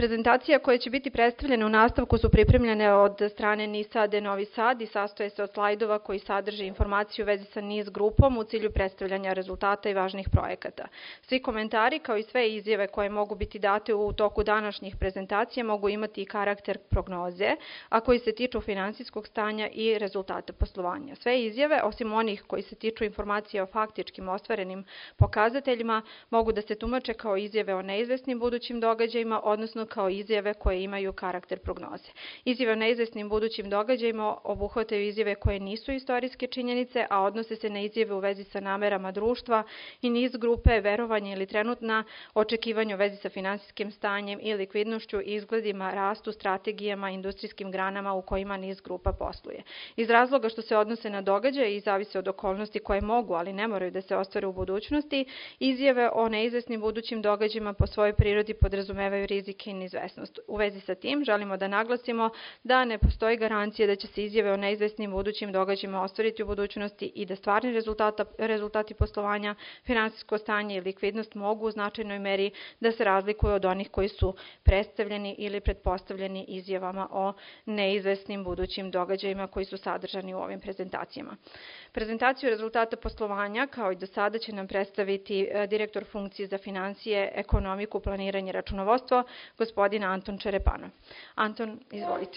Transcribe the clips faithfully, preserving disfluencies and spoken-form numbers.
Prezentacija koje će biti predstavljene u nastavku su pripremljene od strane NISADE Novi Sad i sastoje se od slajdova koji sadrže informaciju u vezi sa NIS grupom u cilju predstavljanja rezultata i važnih projekata. Svi komentari kao i sve izjave koje mogu biti date u toku današnjih prezentacija mogu imati i karakter prognoze, a koji se tiču finansijskog stanja i rezultata poslovanja. Sve izjave, osim onih koji se tiču informacija o faktičkim ostvarenim pokazateljima, mogu da se tumače kao izjave o neizvesnim budućim događajima, odnosno kao izjave koje imaju karakter prognoze. Izjave o neizvesnim budućim događajima obuhvataju izjave koje nisu istorijske činjenice, a odnose se na izjave u vezi sa namerama društva i niz grupe, verovanje ili trenutna očekivanja u vezi sa finansijskim stanjem i likvidnošću, izgledima, rastu, strategijama, industrijskim granama u kojima niz grupa posluje. Iz razloga što se odnose na događaje i zavise od okolnosti koje mogu, ali ne moraju da se ostvare u budućnosti, izjave o neizvesnim budućim događajima po svojoj prirodi podrazumevaju rizike i neizvesnost. U vezi sa tim želimo da naglasimo da ne postoji garancija da će se izjave o neizvesnim budućim događajima ostvariti u budućnosti i da stvarni rezultata, rezultati poslovanja, finansijsko stanje i likvidnost mogu u značajnoj meri da se razlikuju od onih koji su predstavljeni ili pretpostavljeni izjavama o neizvesnim budućim događajima koji su sadržani u ovim prezentacijama. Prezentaciju rezultata poslovanja, kao i do sada, će nam predstaviti direktor funkcije za finansije, ekonomiku, planiranje i računovodstvo, gospodin Anton Čerepanov. Anton, izvolite.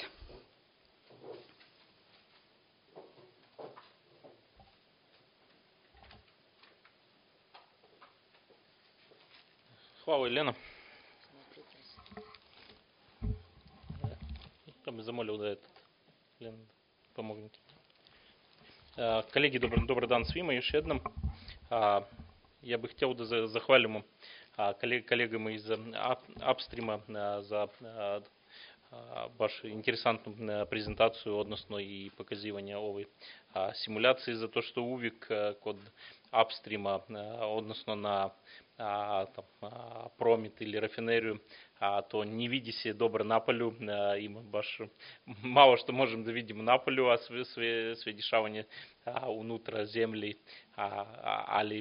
Hvala, Елена. Я бы замолил, да, этот, Елена, помогнете. Коллеги, добрый, добрый дан свима, еще одном. Я бы хотел да захвалим коллегам из Апстрима за вашу интересную презентацию односно и показывание овой симуляции, за то, что увик код Апстрима односно на там, промит или рафинерию, то не видите добро на полю, и мы баш мало что можем да видим на полю, а сведешавание унутра земли, али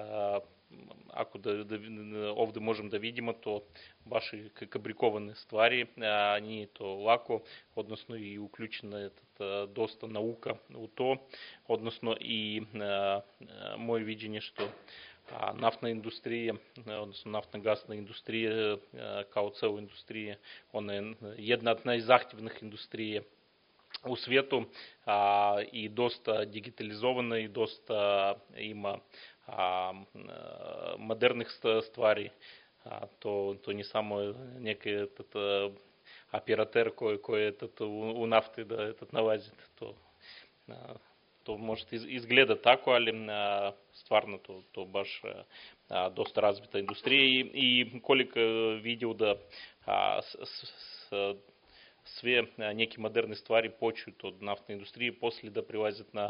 ако да, да, овде можем да видимо, то ваши кабриковани ствари, они то лако, односно и уключена этот, доста наука у то, односно и мое видение, что нафтна индустрия, odnosno naftno-gasna industrija kao cela industrija, ona je jedna od najzahtjevnijih industrija u svijetu a, i dosta digitalizovana i dosta ima a, modernih stvari. A, to, to не само некий этот оператор, koji, koji этот, u, u nafti da этот nalazit. To, a, to može izgleda tako, ali a, stvarno to, to baš a, dosta razvita industrija i, i koliko vidio da a, s, s, sve neki moderne stvari počuju od naftne industrije, poslije da prilazят na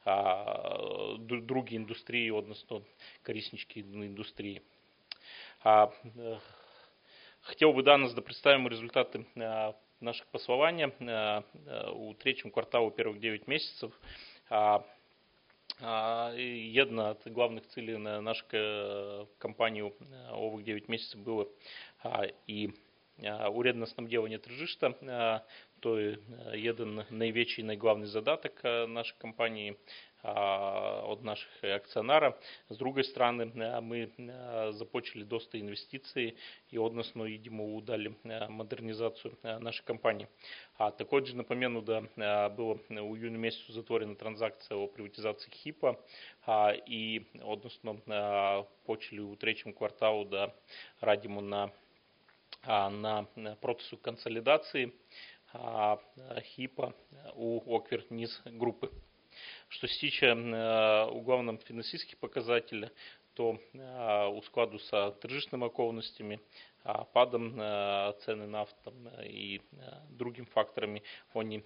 a, drugi industriji, odnosno korisničke industrije. A, хотел бы danas da predstavimo rezultate a, našeg poslovanja a, u trećem kvartalu prvih devet mjesecев. А, а, jedna od glavnih cilja na naše компании ovih devet mjeseci bilo a, i a, uredno snabdjevanje tržišta. A, to je jedan najveći i najglavniji zadatak naše компании od naših akcionara. S druge strane, mi započeli dosta investiciji i odnosno idemo u dalje modernizaciju naše компании. A također napomenu da bilo u junu mjesecu zatvorena transakcija o privatizaciji HIP-a i odnosno počeli u trećem kvartalu da radimo na, na procesu konsolidacije HIP-a u okvir NIS группы. Что се тиче uglavnom финансijskih показателя, то у складу sa tržišnim okolnostima, padom cene nafta i drugim faktorima, oni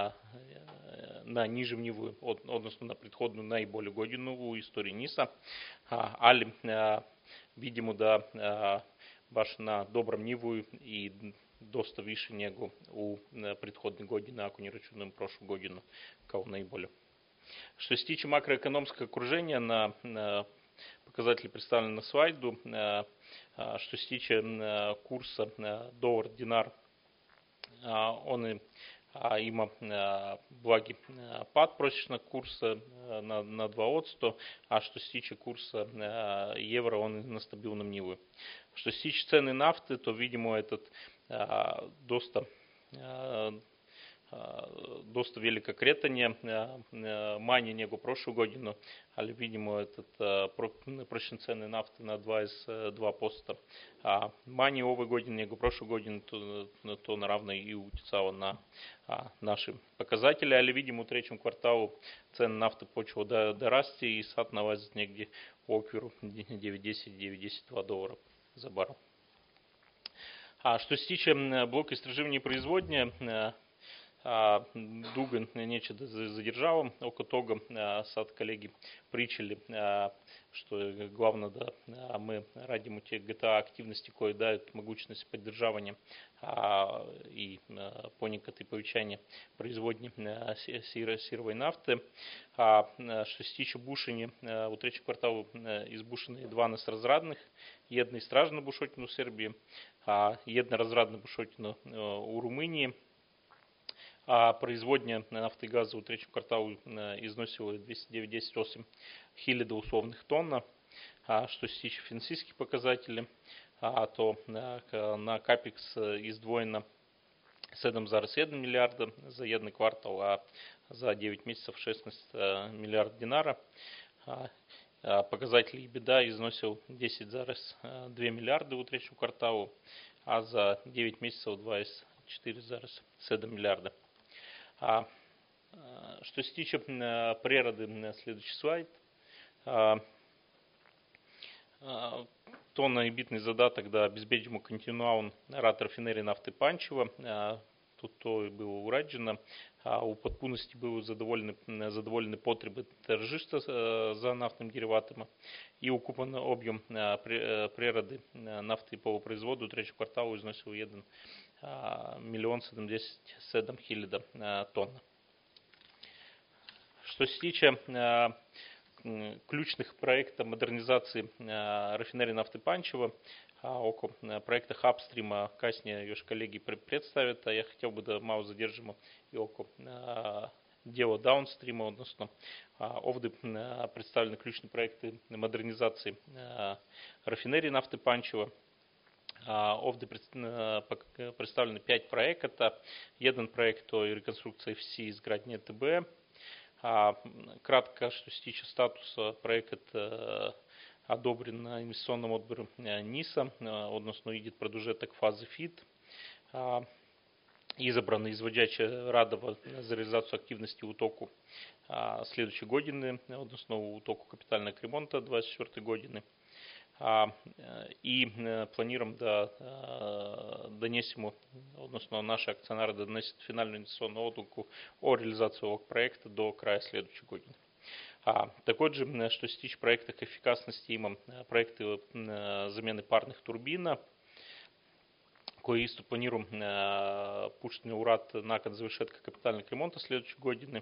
na nižem nivou, odnosno na prethodnu najbolju godinu u istoriji NIS-a, ali vidimo da baš na dobrom nivou i dosta više nego u prethodne godine, ako ne računam prošlu godinu kao najbolje. Что се тиче макроэкономского окружения, на, на показатели представлены на слайду. Что се тиче курса долар-динар, он има благи пад просечна курса на, на два процента, а что се тиче курса евро, он на стабилном ниву. Что се тиче цены нафты, то видимо этот доста доста велика кретanje, manje nego prošlu godinu, ali vidimo этот, prosječne cene nafte na dvadeset dva posto. A manje ove godine nego prošlu godinu, to, to naravno i utjecalo na наши показатели, ali vidimo u trećem kvartalu cena nafte počela da, da rasti i sad nalazi negdje u okviru devedeset do devedeset dva долара за баррел. А что се тиче блока истраживания и производня, Дуган нечего задержал, около того, сад коллеги причали, что главное, да, мы радим те джи ти эй активности, которые дают могучность поддержания и поникаты повышения производни сировой нафты. Что се тиче бушення, у третьем кварталу избушені два несразрадних, jedna istražna bušotina u Srbiji, jedna razradna bušotina u Румынии. А производня нафты и газа у третьего квартала износила двести девяносто восемь хиляди условных тонн. А что се тиче финансистских показателей, а то на капекс издвоено седем цілих один мільярда за один квартал, а за девять месяцев шестнадцать миллиардов динара. Показатель EBITDA износил десять цілих два миллиарда у третьего квартала, а за девять месяцев двадцать четыре цілих семь миллиарда. А, что се тиче природы, следующий слайд, а, а, то наибитный задаток да обезбедимо континуаун рад рафинерии нафты Панчева, а, тут то было ураджено, а у подпунности были задоволены, задоволены потребы торжиста за нафтным дериватами и укупан объем природы нафты и полупроизводу у третьего квартала износил один мільйон сімдесят сім хиляд тонн. Что се тиче ключных проектов модернизации рафинерии нафты Панчева, около проекта Хабстрима касне još коллеги представят, а я хотел бы да мало задержимо и около дела даунстрима, odnosno ovdje представлены ключные проекты модернизации рафинерии нафты Панчева. Ovdje представлены пять проектов. Jedan проект то реконструкция эф си изграднje ТБ. Кратко, что се тиче статуса, проект одобрен на инвестиционном отбору ниса, odnosno идет продолжеток фазы ФИД. Избрана изводяча Радова за реализацию активности утоку следующей годины, odnosno утоку капитального ремонта двадцать четвёртой годины. И планируем да донесем, odnosno наши акционеры донесут финальную инвестиционную отluku о реализации ovog проекта до края следующей годины. А также, что се тиче проектов эффикасности, имам проекты замены парных турбин, koje isto планируем пушить на урад након завершетка капитального ремонта следующей годины.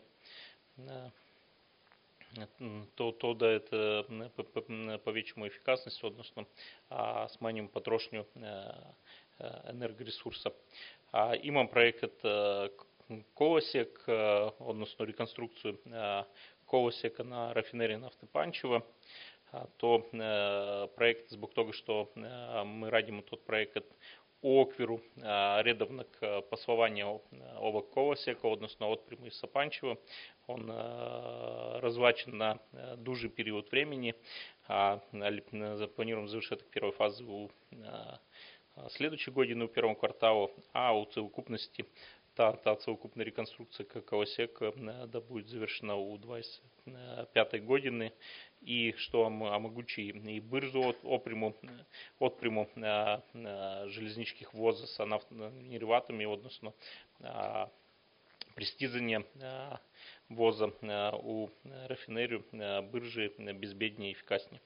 То, то да это повечему эффикасность, odnosno smanjimo potrošnju энергоресурса. Имам проект колосек, odnosno реконструкцию колосека на рафинерии нафты Панчева. То проект zbog toga što мы radimo тот проект u okviru redovnog poslovanja ovog kolosijeka, odnosno otpremu iz Pančeva. On razvaćen na duži period vremeni, ali планируем завершеток первой фазы у следующей годины, у первом кварталу, а у совокупности та, та совокупная реконструкция колосека да будет завершена у двадцать пятой годины. И что омогучий и биржу отпряму, отпряму железнических воза с нафтными дериватами, odnosno пристизание воза у рафинерию биржи безбеднее и эффикаснее.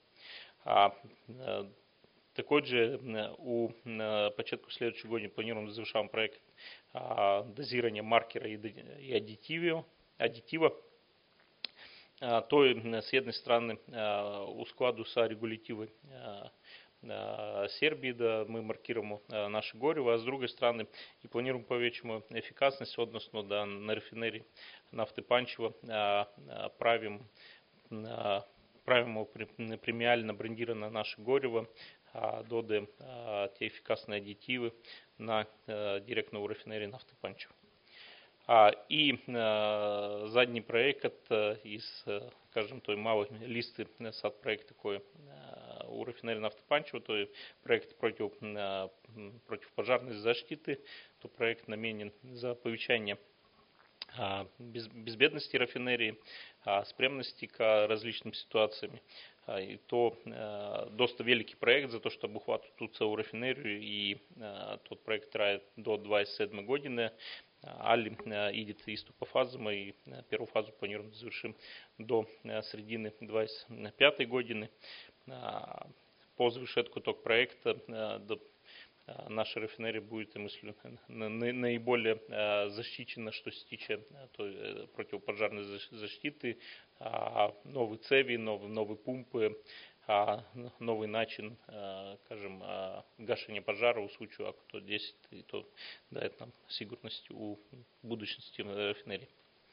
Такой же у початку следующего года планируем завершаем проект дозирования маркера и аддитива. то с jedne strane u skladu sa regulativom Сербии, да, мы маркируем наше гориво, а с другой стороны и планируем повечему эффикасность, odnosno да на рафинерии нафты Панчево правим, правимо премиально брендировано наше гориво, додаем те эффикасные аддитивы на директно у рафинерии нафты Панчево. И задний проект из, скажем, той малой листы сад проект такой у рафинерии нафты Панчево, то есть проект против, противопожарной защиты, то проект наменен за повышение безбедности рафинерии, спремности к различным ситуациям. И то доста великий проект за то, чтобы ухватить ту целую рафинерию, и тот проект трает до двадцать седьмой годины. Али идет исту по фазам, и первую фазу планируем завершим до середины двадцать пятой годины. По завершетку ток проекта наша рафинерия будет, я мыслю, наиболее защищена, что се тиче противопожарной защиты, новые цеви, новые, новые пумпы, новый начин, скажем, гашения пожара в случае, ако то десять, и то дает нам сигурность у будущности рафинерии.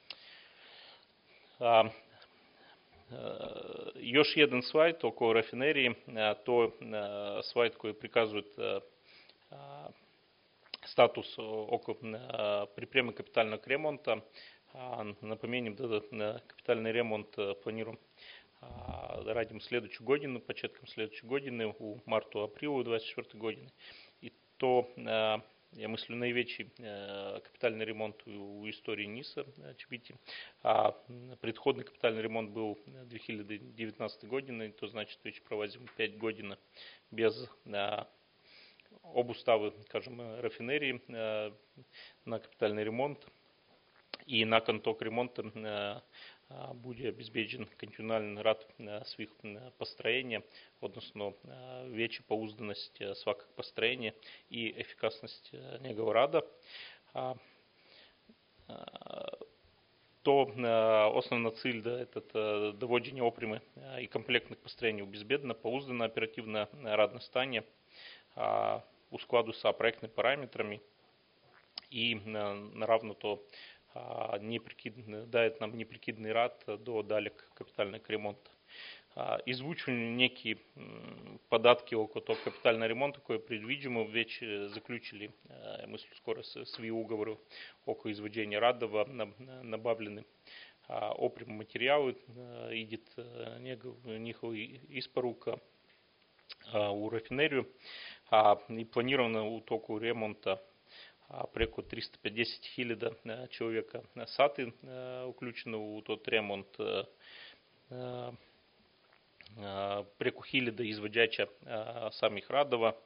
Još jedan slajd oko rafinerije, to slajd koji prikazuje status oko pripreme kapitalnog remonta. Напомним, да, капитальный ремонт планируем радим следующую годину, початком следующей годины, у марту-априлу двадцать четвёртой годины. И то, я мыслю, наивечий капитальный ремонт у истории НИСа Чебити. А предходный капитальный ремонт был две тысячи девятнадцатой годины, то значит, вече проводим пять годин без обуставы, скажем, рафинерии на капитальный ремонт. И након ток ремонта буде обезбеđen континуальный рад svih построения, odnosno veća pouzdanost svakog postrojenja i efikasnost njegova rada. То основна цель, да, это доводение опрямы и комплектных построений у безбедно, поуздано, оперативно радно стане у складу со проектными параметрами и наравно то не прикид, дает нам неприкидный рад до далек капитального ремонта. Извучили некие податки около того капитального ремонта, кое предвидимо, веч заключили, мыслю, скоро свои уговоры около изводжения радова, набавлены опрям материалы, идет ниховый испорука у рафинерию, и планировано у току ремонта преку триста пятьдесят хиляда человека саты включено у тот ремонт, преку хиляда изводжача самих радова,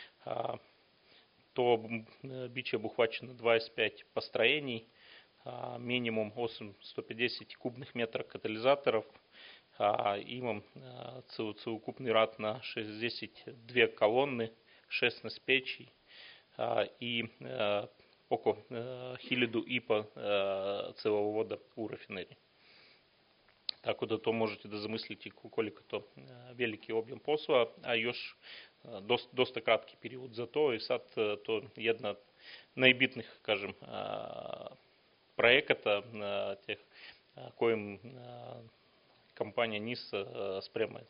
то биче обухвачено двадцать пять построений, минимум сто пятьдесят кубных метров катализаторов, имам целокупный рад на шестьдесят две колонны, шестнадцать печей и около хиляду ипа целовода у рафинерии. Tako da to možete da zamislite koliko to veliki objem posla, a još dosta, dosta kratki period za to. I sad to jedna od najbitnijih, kažem, projekata teh, kojim компания НИС спрема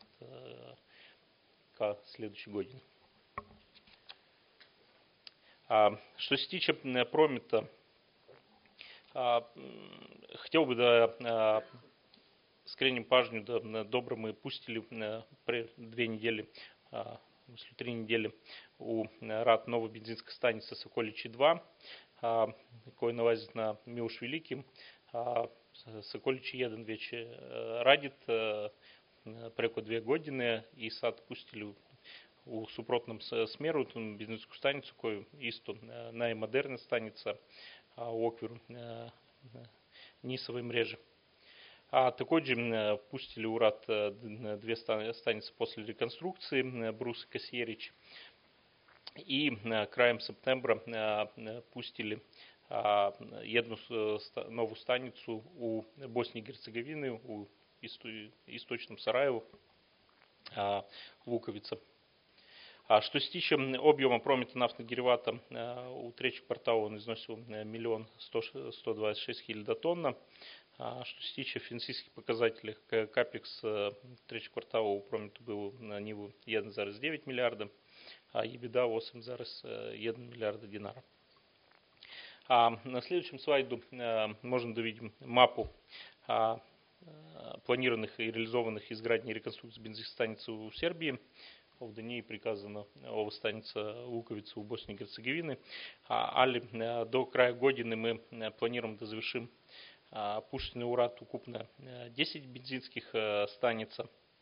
ka следующей године. Što se tiče prometa, хотел бы да скренем пажню, да добро мы пустили две недели, мыслю, три недели у рад новой бензинской станции Соколичи два, кой налазит на Милош Великим. Соколичи один вече радит преко две годины и сад пустили у супротном смеру бензинскую станицу, кою исто наимодерна станица у оквиру нисовой мрежи. А такой же пустили у рад две станицы после реконструкции, Брус и Кассиерич. И краем сентября пустили одну новую станицу у Боснии и Герцеговины, у Істочному Сараєву, Луковица. А что се тиче объема промета нафтных дериватов, у третьего квартала он износил миллион сто двадцать шесть хиляда тонн. А что се тиче финансовых показателей, капекс третьего квартала у промета был на ниву один целых девять миллиарда, а ебеда восемь целых один миллиарда динара. А на следующем слайду можно увидеть мапу планированных и реализованных изградней реконструкций бензиностанций у Сербии. В Дании приказано о станице Луковицы у Боснии и Герцеговины. Але до края годины мы планируем да завершим пушечный урад укупно десять бензинских станиц.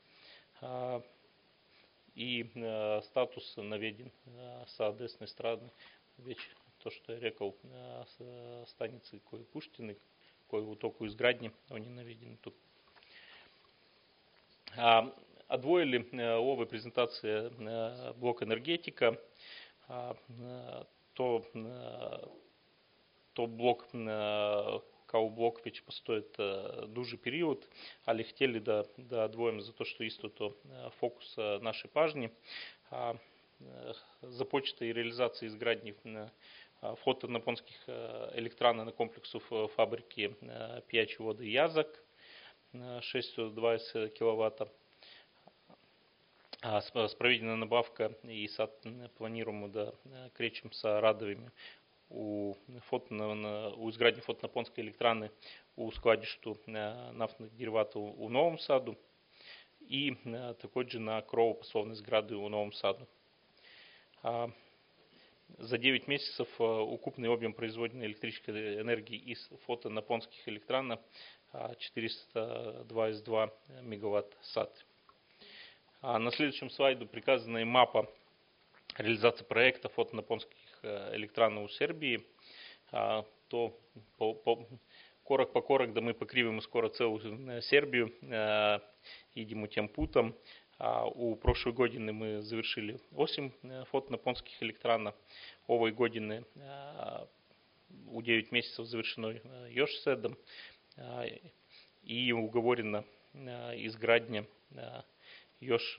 И статус наведен с адресной страны. Вече то, что я рекал, станицы кои пуштины, кои у току изградни, они наведены тут. Отвоили овой презентации блок энергетика, то, то блок, кау блок вече постоит дуже период, але хотели да, да отвоим за то, что есть то фокус нашей пажни, започата и реализации изградни фотонапонских электранов на комплексов фабрики пьячей воды Язак, шестьсот двадцать киловатт. Спроведена набавка и сад планируем да кречем с радовыми у, фото, у изградни фотонапонской электраны у складищу нафтных дериватов у Новом Саду и такой же на кровопословной сграды у Новом Саду. За девять месяцев укупный объем производной электрической энергии из фотонапонских электранов четыреста двадцать два мегаватт сад. На следующем слайду приказана мапа реализации проекта фотонапонских электранов у Сербии. То по, по, корок по корок, да мы покривим скоро целую Сербию, идем тем путем. У прошлой годины мы завершили восемь фотонапонских электранов. Овой годины у девять месяцев завершено još sedam. И уговорено изградня još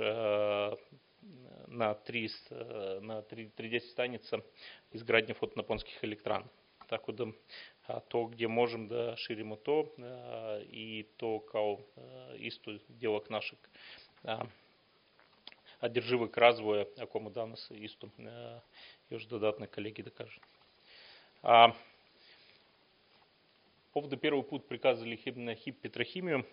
на тридесять станица изградня фотонапонских электран. Так вот, то, где можем, да ширимо то, и то, као исто делок наших одерживок развоя, акому данас исто još додатно коллеги докажут. Поводу первый путь приказали хип петрохимию.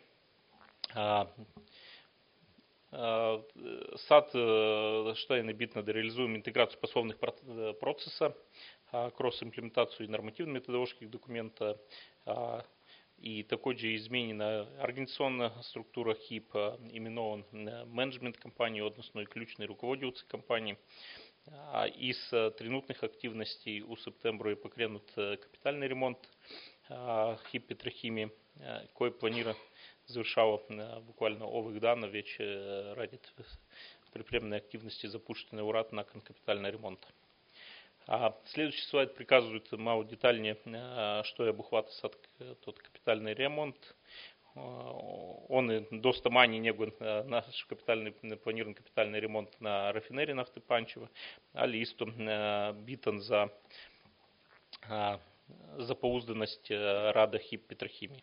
Сад Штайна битно реализуем интеграцию пословных процесса, кросс-имплементацию и нормативной методологии документа, и такой же изменена организационная структура хип, именован менеджмент компании, односно и ключный руководитель компании. Из тренутных активностей у септембра покренут капитальный ремонт хип петрохимии, кое планирует завершала буквально овых данных вече ради предприемной активности запущенный урад на капитальный ремонт. А следующий слайд приказывает мало детальнее, что я обхватываю тот капитальный ремонт. Он и доста мании негу наш капитальный планированный капитальный ремонт на рафинерии нафты Панчева, али исто битан за за поузданность рада хип петрохимии.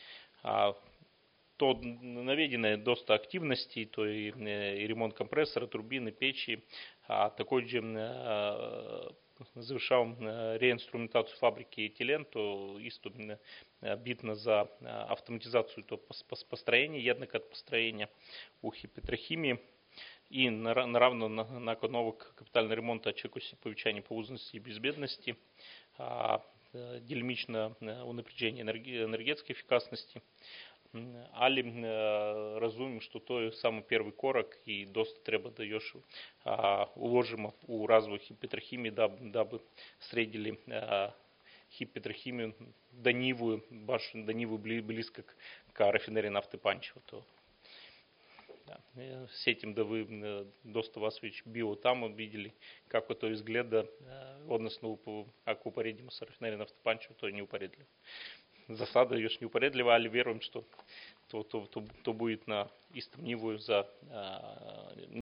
То наведены доста активностей, то и, и ремонт компрессора, турбины, печи, а такой же завершал реинструментацию фабрики Телен, то исто битно за автоматизацию то построения, еднако от построения у хиппетрохимии. И наравно након нового капитального ремонта очекуется повышение поузности и безбедности, дельмично унапряжение энергетской эффикасности. Али разумеем, что то самый первый корок и доста треба да još уложимо у развой хиппетрохимии, дабы средили хиппетрохимию до ниву, баш до ниву близко к рафинерии нафты Панчева. То да, с этим да вы доста вас ведь био там видели, как это изгледа, односно ако упоредимо с рафинерией нафты Панчева, то не упоредили. засада już неупередлива, але веруем, что то, то, то, то будет на истом ниву за